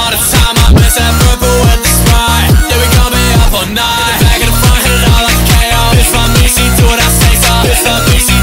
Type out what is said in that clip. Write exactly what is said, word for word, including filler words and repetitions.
all the time. I miss that purple with the Sprite. Yeah, we gon' be up all night. In the back and the front, hit it all like a K O. Bitch, my me, she do what I say so. Bitch, my me, she